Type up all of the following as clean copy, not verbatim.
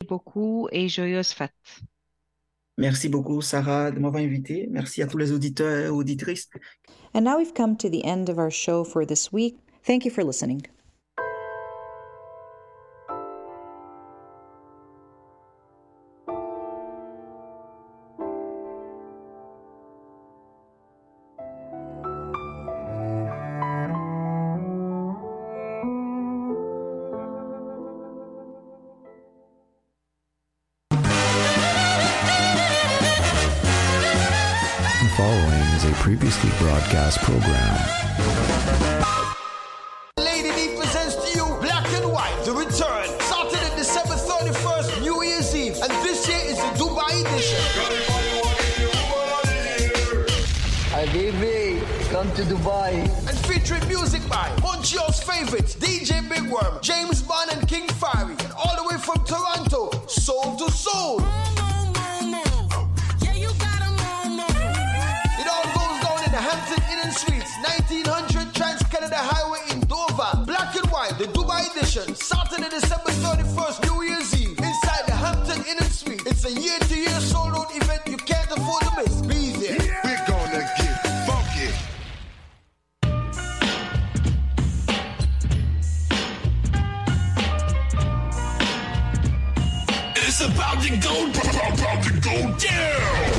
beaucoup et joyeuses fêtes. Merci beaucoup, Sarah, de m'avoir invité. Merci à tous les auditeurs et auditrices. And now we've come to the end of our show for this week. Thank you for listening. Following is a previously broadcast program. Lady D presents to you Black and White, The Return, Saturday, December 31st, New Year's Eve, and this year is the Dubai edition. Habibi, come to Dubai. And featuring music by Montreal's favorites, DJ Big Worm, James Bond and King Fiery, and all the way from Toronto, Soul to Soul. The Hampton Inn and Suites, 1900 Trans-Canada Highway in Dover. Black and White, the Dubai edition, Saturday, December 31st, New Year's Eve, inside the Hampton Inn and Suites. It's a year-to-year sold-out event you can't afford to miss. Be there. Yeah. We're gonna get funky. It's about to go down.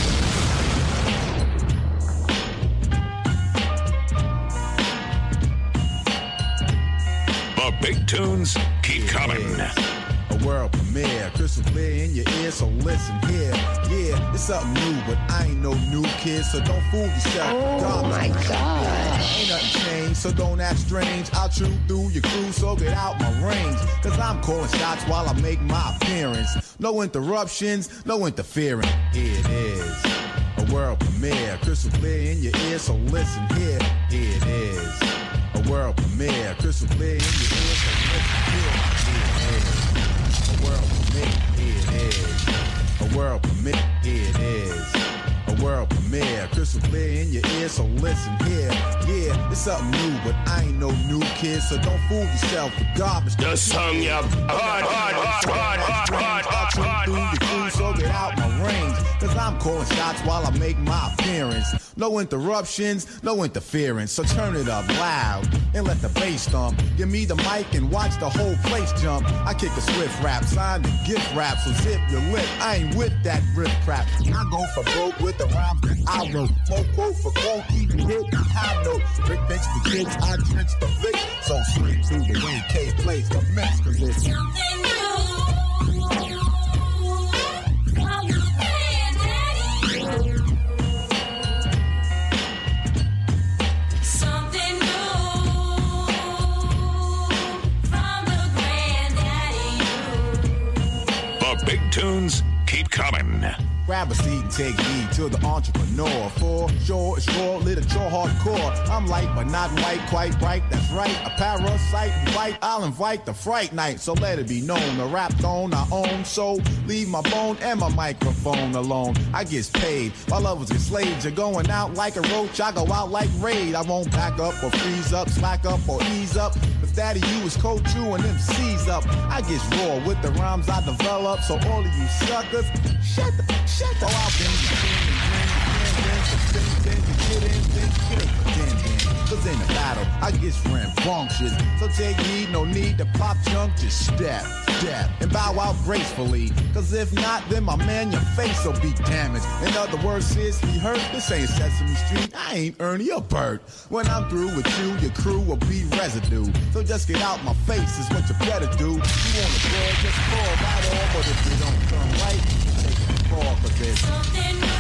The big tunes keep coming. A world premiere, crystal clear in your ear, so listen here. Yeah, it's something new, but I ain't no new kid, so don't fool yourself. Oh my gosh. Ain't nothing changed, so don't act strange. I'll chew through your crew, so get out my range. Cause I'm calling shots while I make my appearance. No interruptions, no interference. Here it is. A world premiere, crystal clear in your ear, so listen here. Here it is. A world premiere, crystal clear in your ear, so listen here. Here it is. A world premiere, here it is. A world premiere, here it is. A world premiere, crystal clear in your ear, so listen here. Yeah, it's something new, but I ain't no new kid, so don't fool yourself with garbage. The song you hard. Through your crew, so get out my range. Cause I'm calling shots while I make my appearance. No interruptions, no interference. So turn it up loud and let the bass thump. Give me the mic and watch the whole place jump. I kick a swift rap, signed the gift rap, so zip your lip. I ain't with that rip crap. I go for broke with the rhymes that I wrote. More quote for quote, even hit the high note. Rick thinks the kids, I drench the Vic. So straight through the way K plays the mess, cause it's something new. Big tunes keep coming. Grab a seat and take heed to the entrepreneur. For sure, it's raw, literature, hardcore. I'm light but not white, quite bright. That's right, a parasite invite. I'll invite the fright night, so let it be known. The rap throne I own, so leave my bone and my microphone alone. I get paid while others get slaved. You're going out like a roach, I go out like raid. I won't back up or freeze up, slack up or ease up. If daddy you is coach you and them C's up, I get raw with the rhymes I develop. So all of you suckers, shut the out cause in the battle, I get rambunctious. So take heed, no need to pop junk, just step, and bow out gracefully. Cause if not, then my man, your face will be damaged. In other words, seriously hurt, this ain't Sesame Street, I ain't Ernie or Bert. When I'm through with you, your crew will be residue. So just get out my face is what you better do. You wanna score, just score right on, but if you don't come right, take it for this. Something new.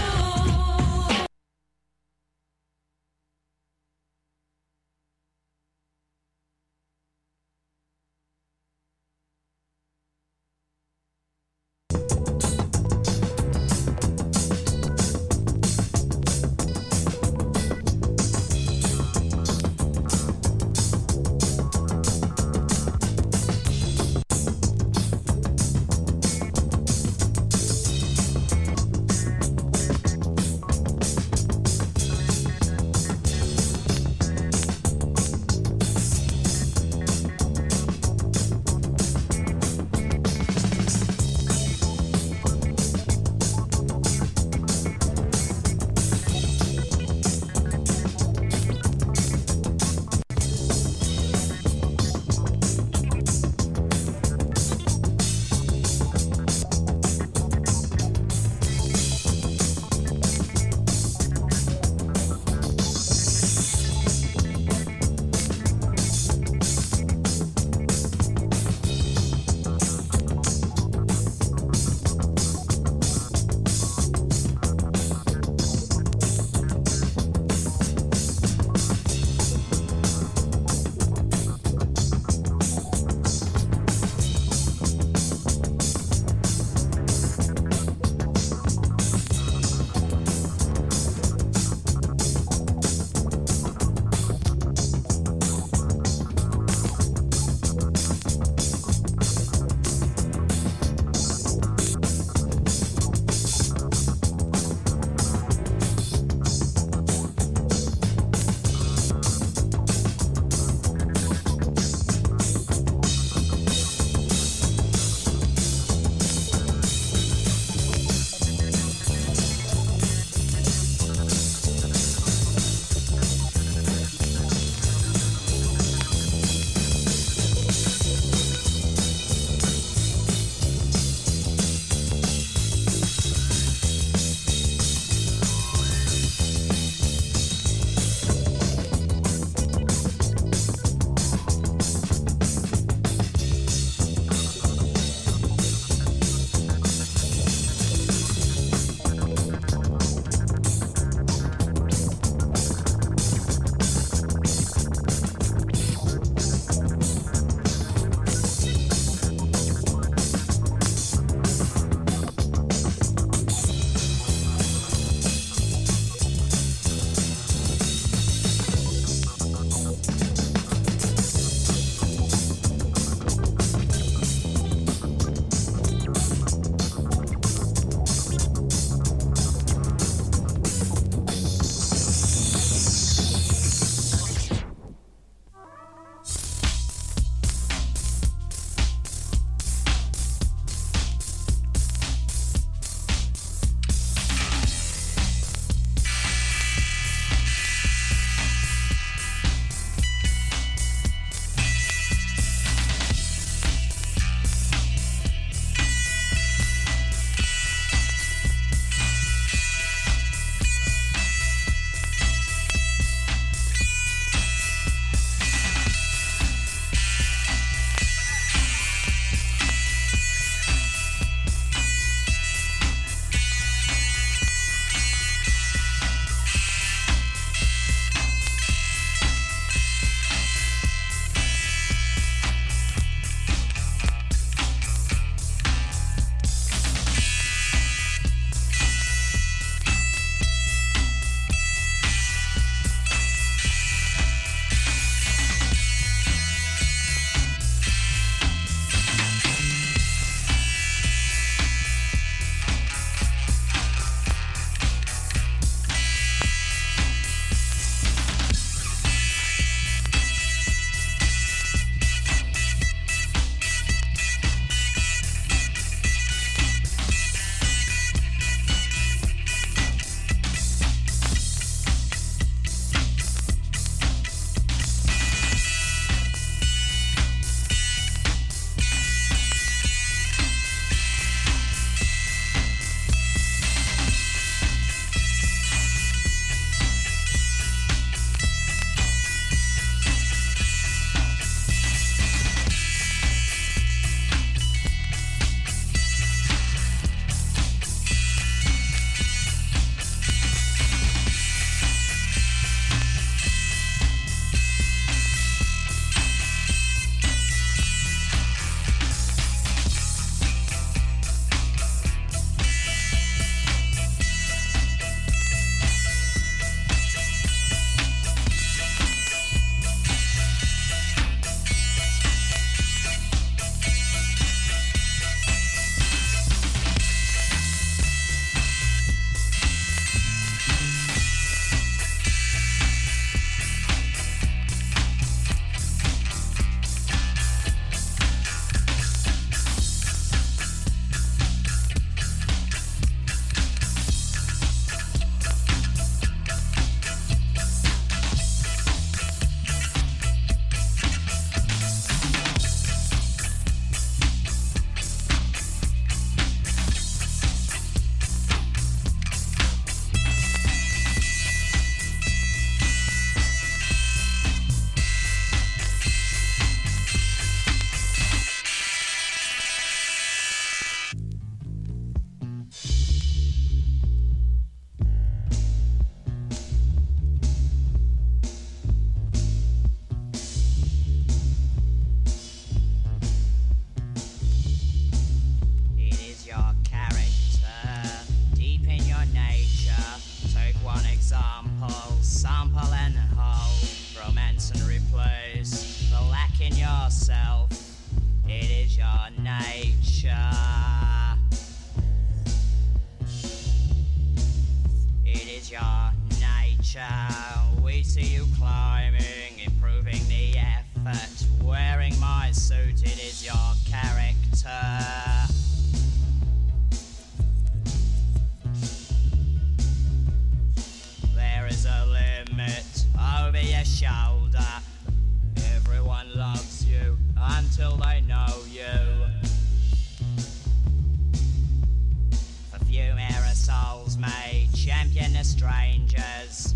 of strangers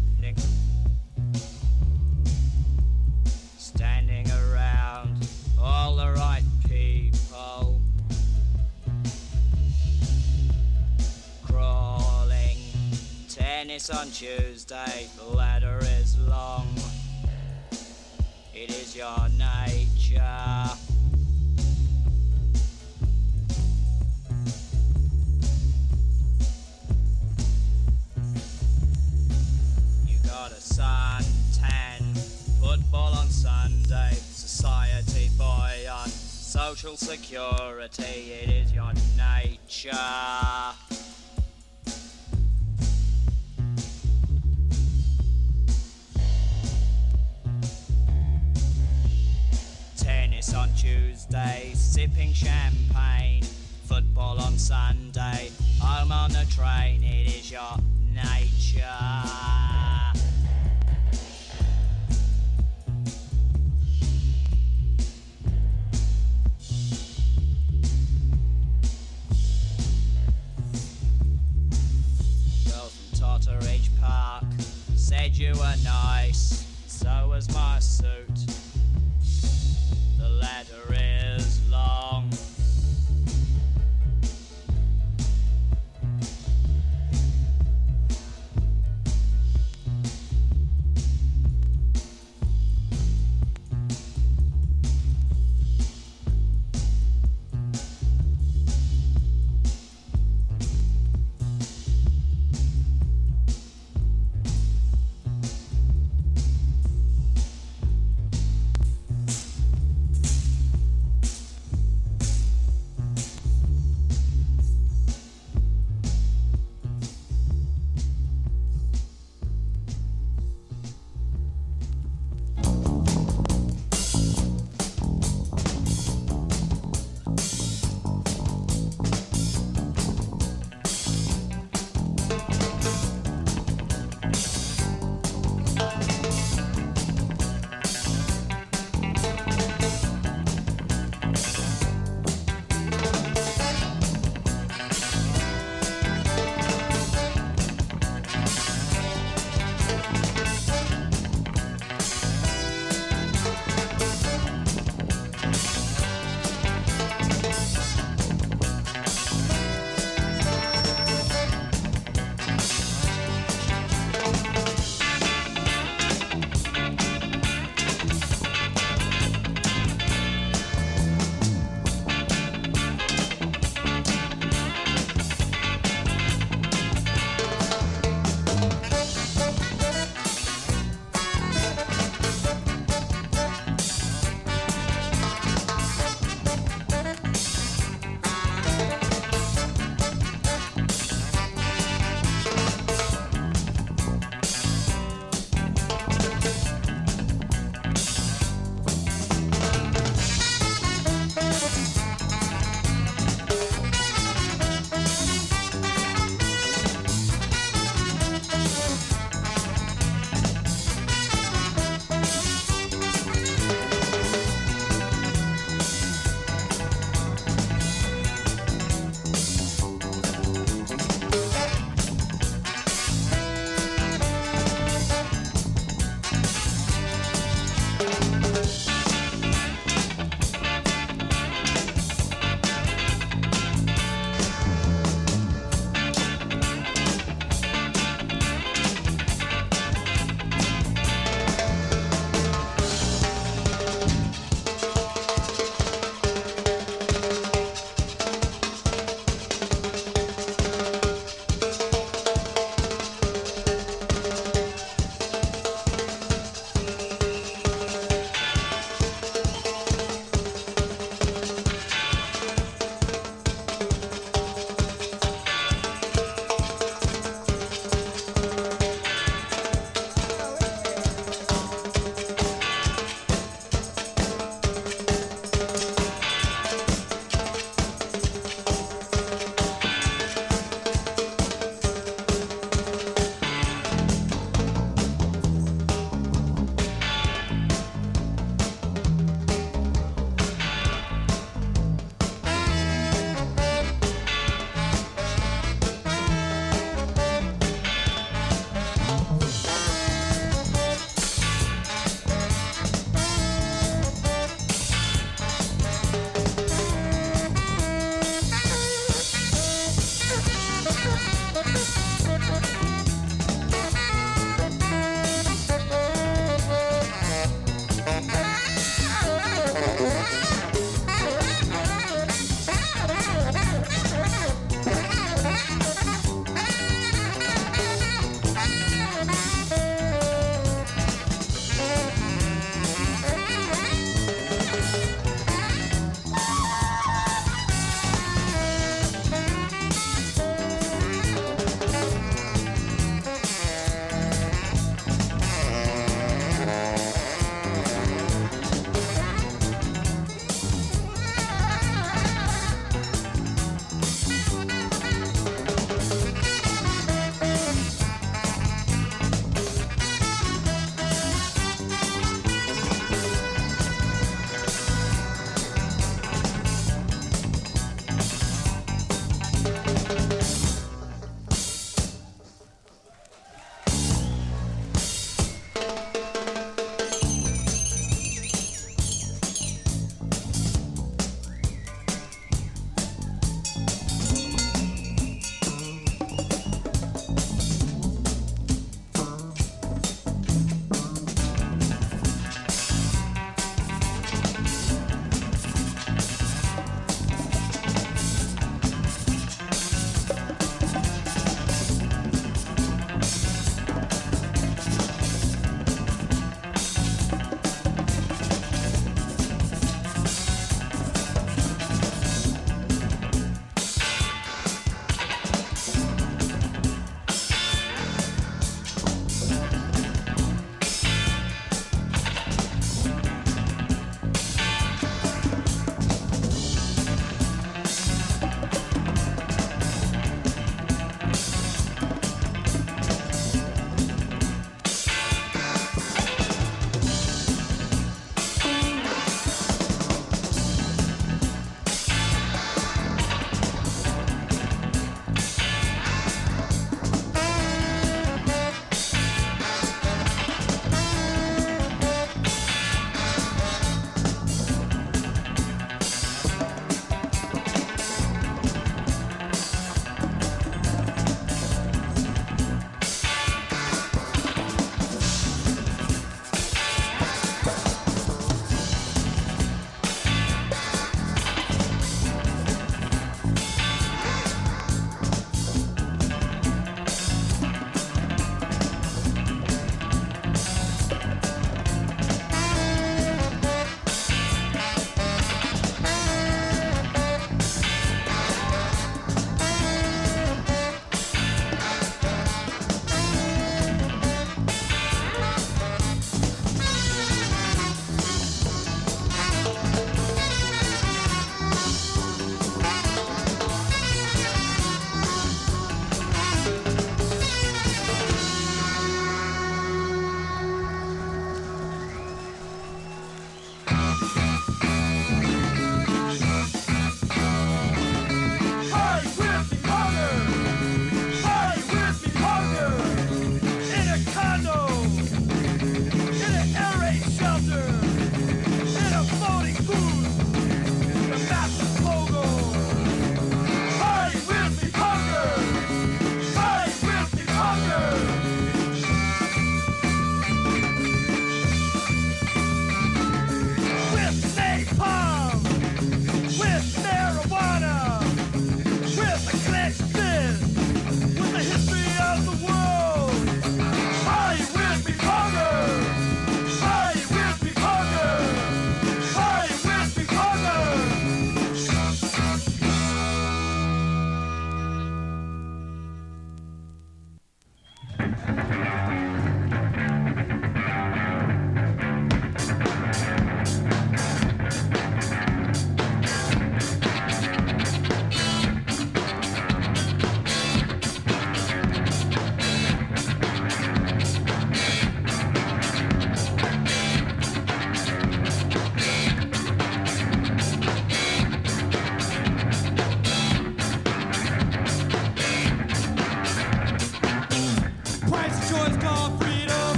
standing around, all the right people crawling. Tennis on Tuesday, the ladder is long. It is your nature. You got a suntan, football on Sunday, society boy on social security. It is your nature. Tennis on Tuesday, sipping champagne, football on Sunday, home on the train. It is your nature. Girl from Totteridge Park said you were nice, so was my suit. The ladder is long.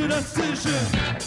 your decision.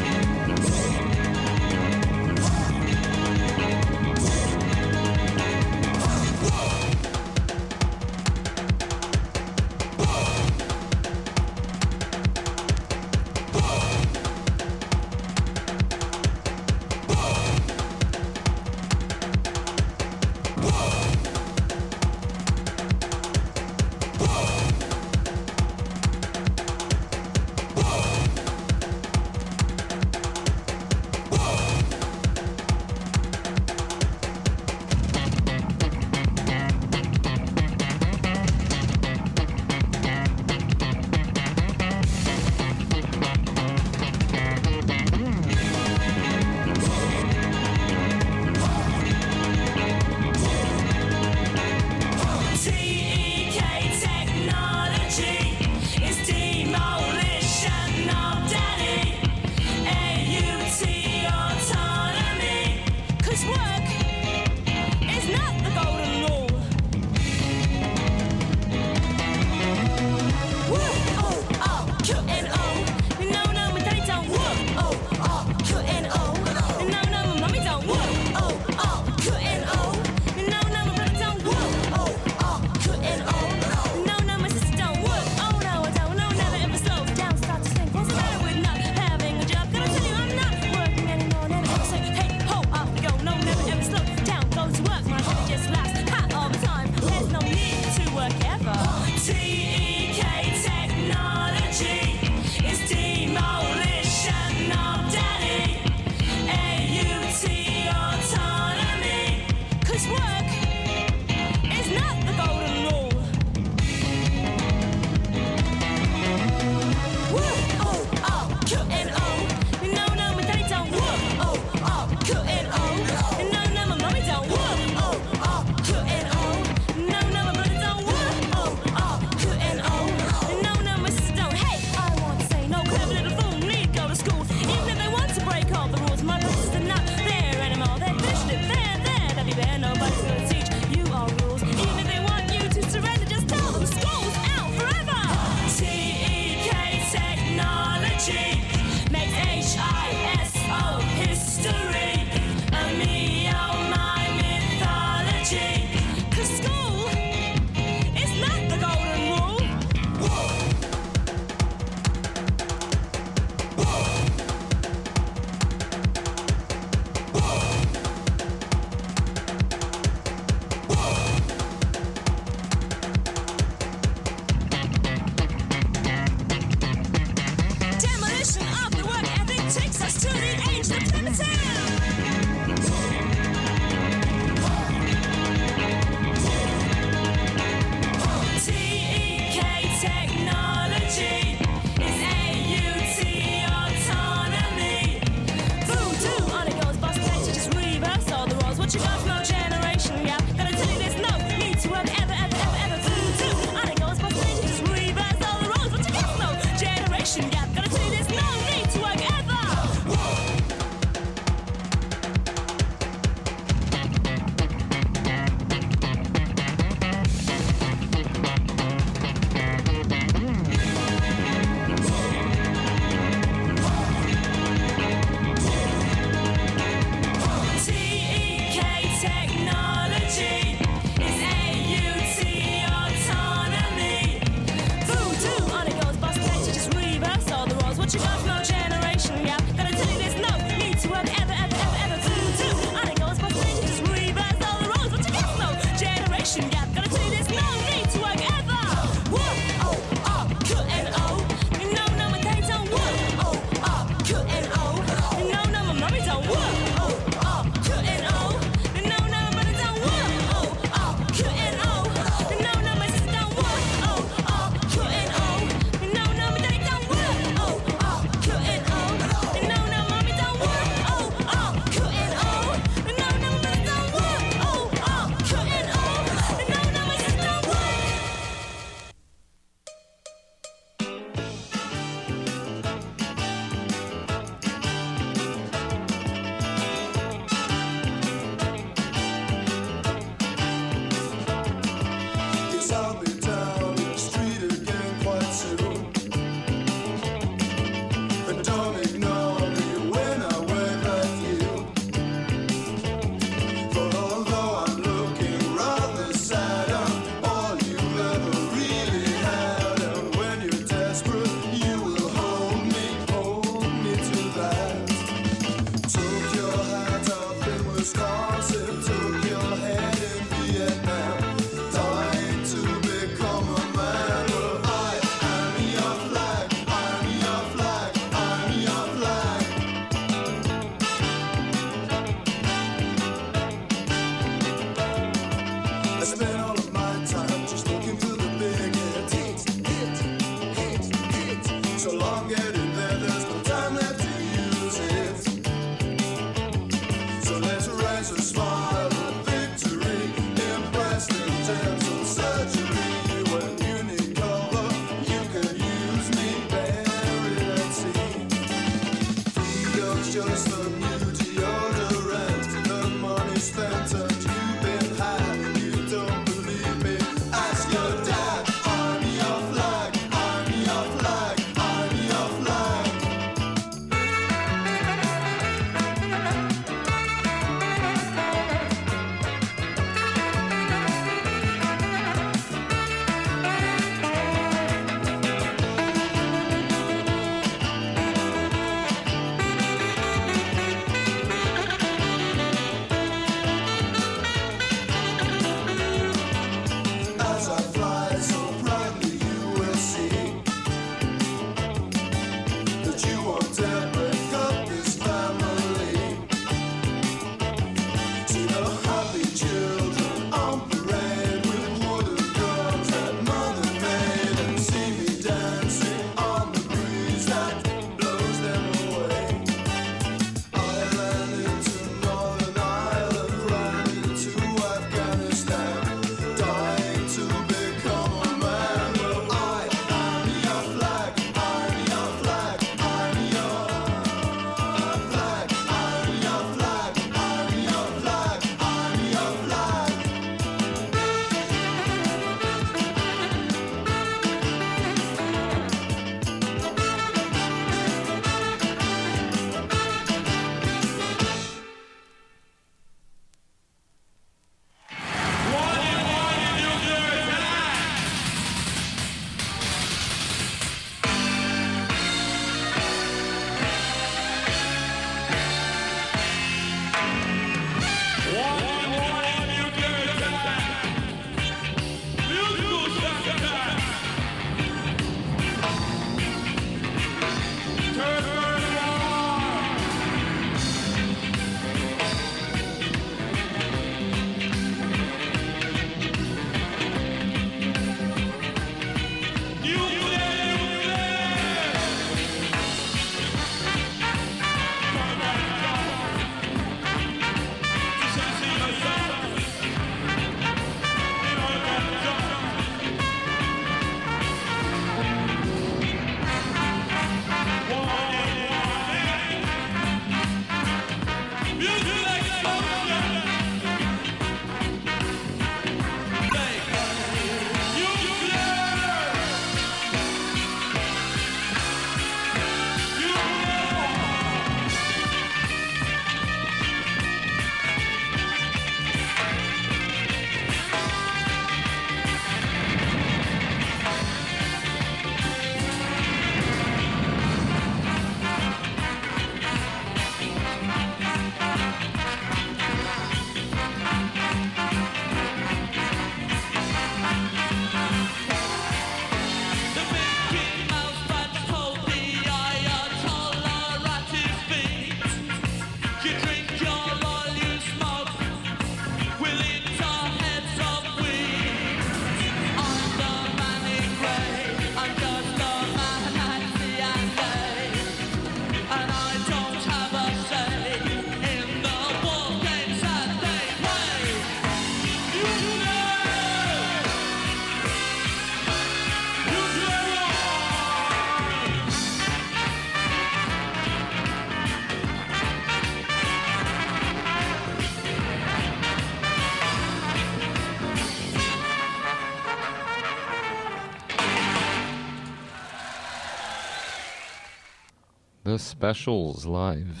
The Specials live,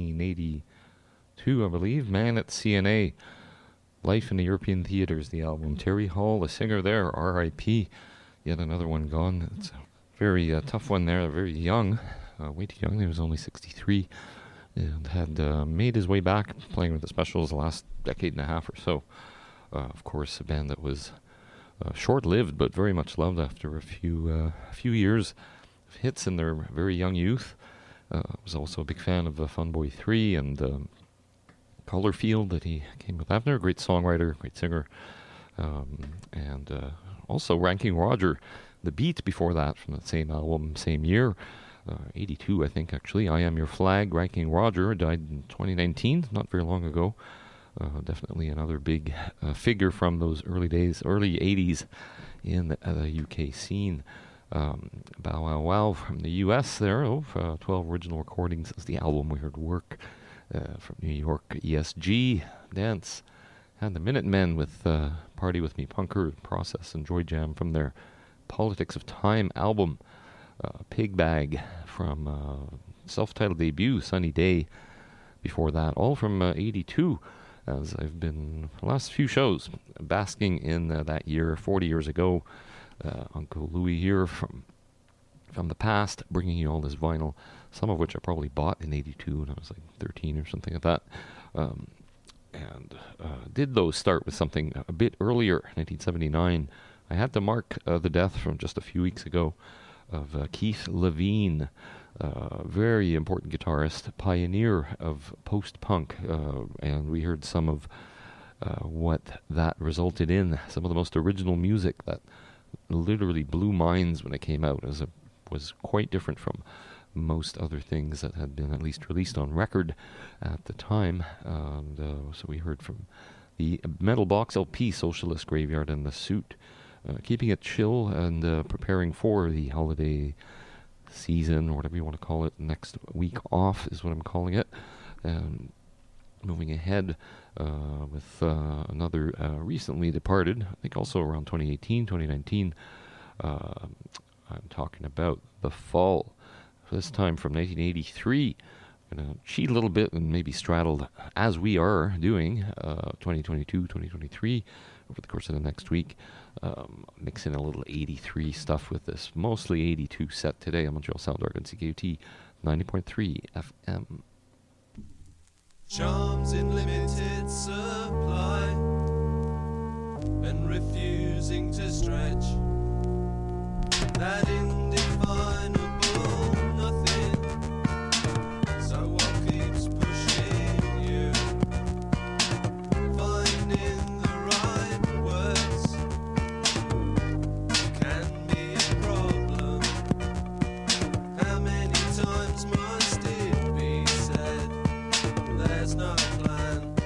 1982, I believe. Man at CNA, Life in the European Theatres, the album. Terry Hall, the singer there, R.I.P. Yet another one gone. It's a very tough one there, very young, way too young. He was only 63 and had made his way back playing with the Specials the last decade and a half or so. Of course, a band that was short-lived but very much loved after a few years of hits in their very young youth. Was also a big fan of Funboy 3 and Colorfield that he came with after. A great songwriter, great singer. And also Ranking Roger, the beat before that from that same album, same year, 82 I think actually. I Am Your Flag, Ranking Roger, died in 2019, not very long ago. Definitely another big figure from those early days, early 80s in the UK scene. Bow Wow Wow from the US there, 12 original recordings is the album. We heard Work from New York, ESG, Dance, and the Minutemen with Party With Me Punker, Process, and Joy Jam from their Politics of Time album. Pig Bag from self-titled debut, Sunny Day, before that, all from 82, as I've been, the last few shows, basking in that year, 40 years ago. Uncle Louis here from the past, bringing you all this vinyl, some of which I probably bought in 82 when I was like 13 or something like that. Did those start with something a bit earlier, 1979. I had to mark the death from just a few weeks ago of Keith Levine, very important guitarist, pioneer of post-punk, and we heard some of what that resulted in, some of the most original music that literally blew minds when it came out. Was quite different from most other things that had been at least released on record at the time. And so we heard from the Metal Box LP, Socialist Graveyard and The Suit, keeping it chill and preparing for the holiday season, or whatever you want to call it. Next week off is what I'm calling it. Moving ahead with another recently departed, I think also around 2018, 2019. I'm talking about The Fall. This time from 1983. I'm going to cheat a little bit and maybe straddle, as we are doing, 2022, 2023 over the course of the next week. Mix in a little 83 stuff with this. Mostly 82 set today on Montreal Sound Art and CKUT 90.3 FM. Charms in limited supply and refusing to stretch that indefinable nothing. So what keeps pushing you? Finding the right words can be a problem. How many times must it be said? There's no plan.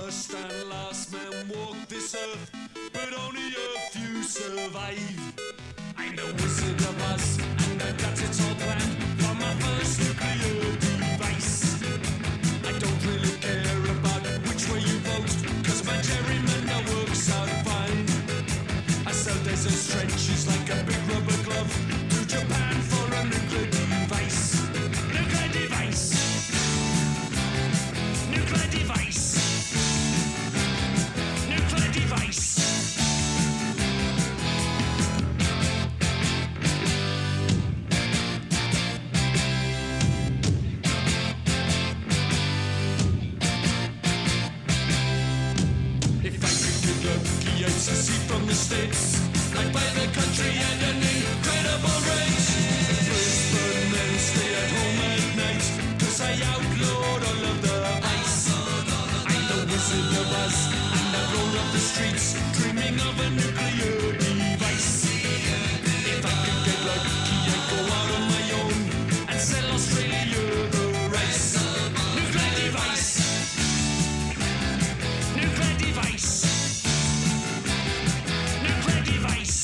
first and last men walk this earth, but only a few survive. I'm the Wizard of Oz, and I've got it all planned for my first nuclear device. I don't really care about which way you vote, cause my gerrymander works out fine. I sell desert trenches like a big rubber glove to Japan for a nuclear device. Nuclear device. Nuclear device. Nuclear device. If I could get lucky, I'd secede from the States. I'd buy the country at an incredible rate. First burn, then stay at home at night, cause I outlawed all of the vice. I'm the Wizard of Oz, and I roll up the streets, dreaming of a nuclear device. If I could get lucky, I'd go out on my own and sell Australia the rice. Nuclear device. Nuclear device. Nuclear device.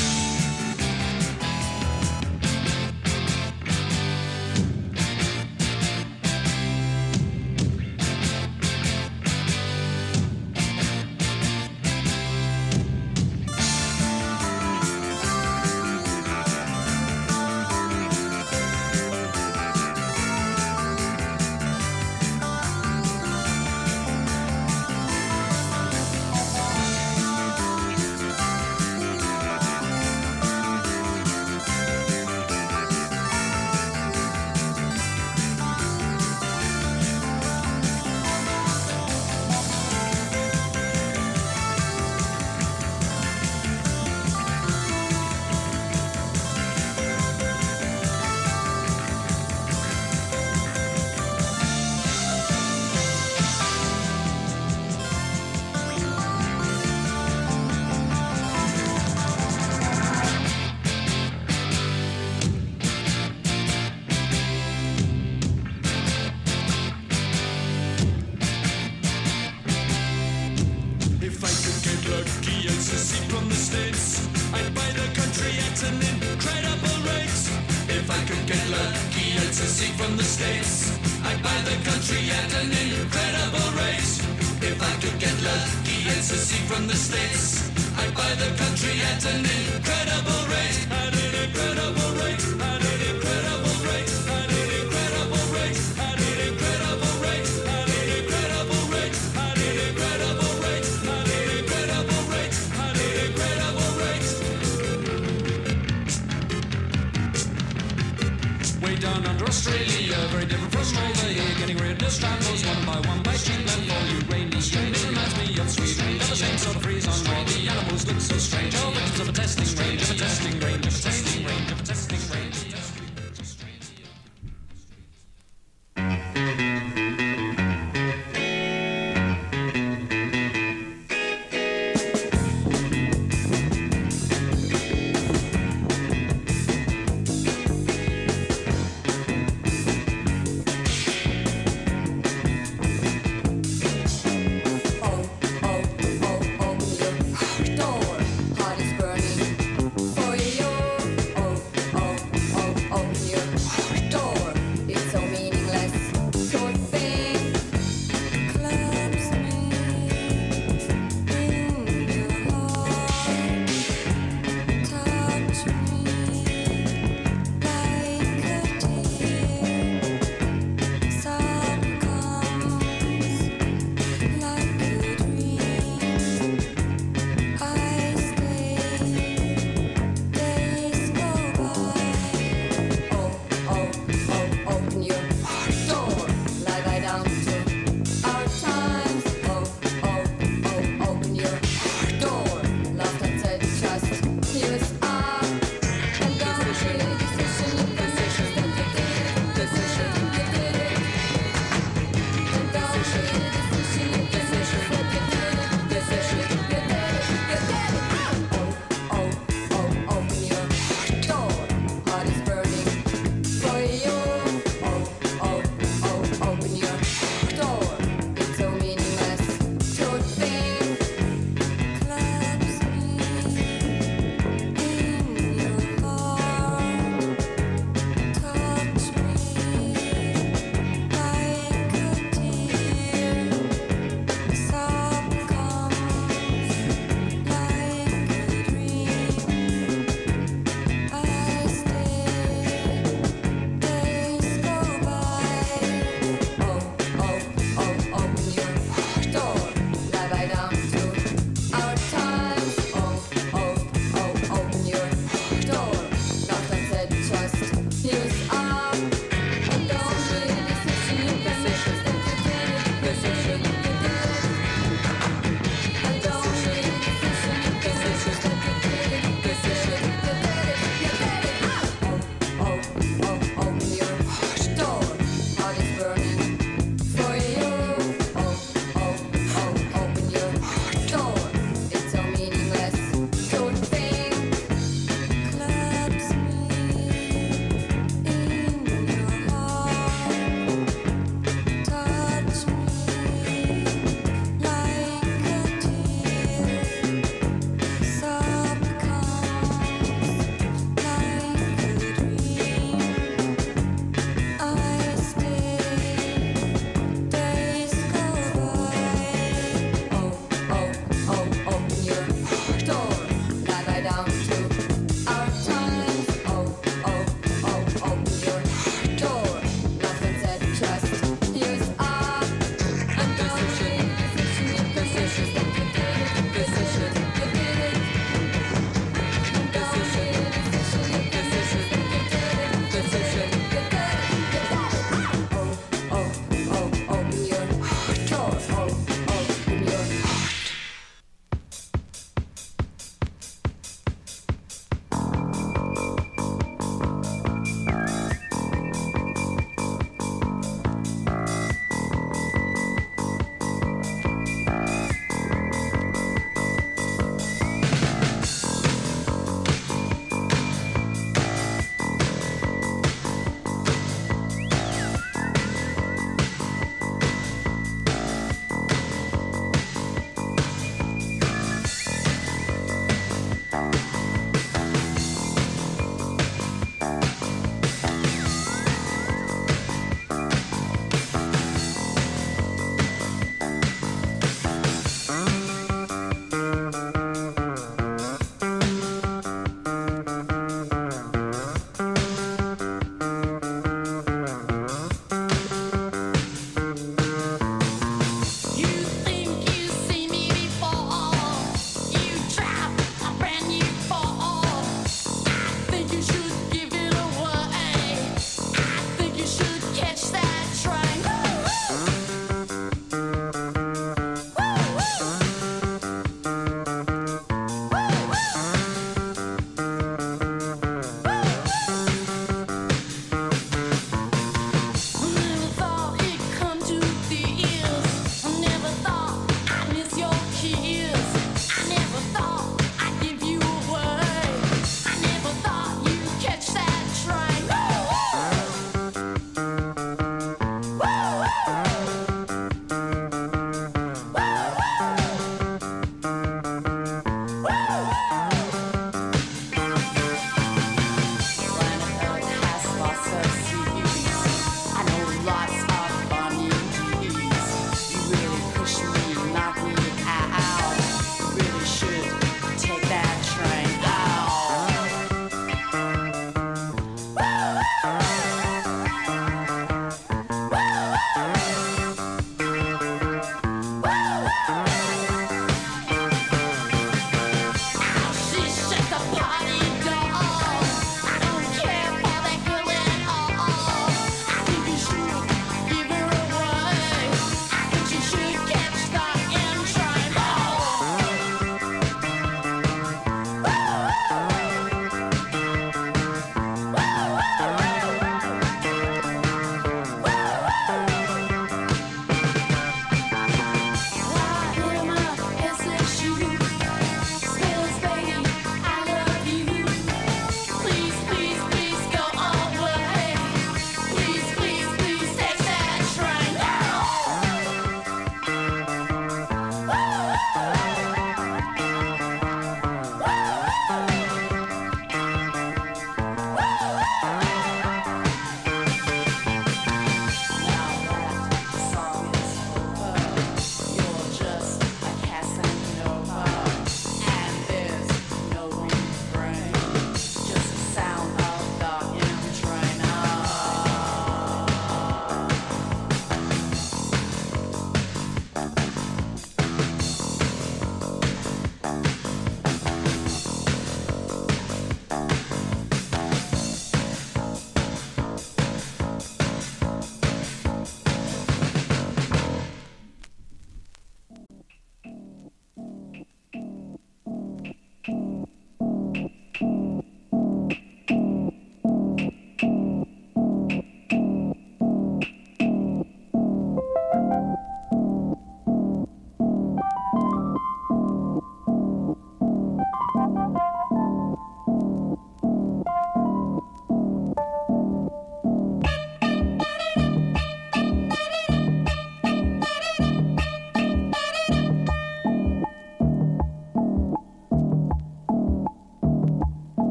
If I could get lucky, I'd secede from the States. I'd buy the country at an incredible rate. If I could get lucky, I'd secede from the States. I'd buy the country at an incredible rate. If I could get lucky, I'd secede from the States. I'd buy the country at an incredible rate. At an incredible rate. At an incredible rate. At an incredible rate. At an incredible rate. At an incredible rate. At an incredible rate. At an incredible rate. At an incredible rate. Way down under Australia, very different from over here. Getting rid of stranglers one by cheap land for you. Rainy strange, it reminds me of Sweden. Got the same sort of freeze on where the animals look so strange. All victims of a testing range, of a testing range, of a testing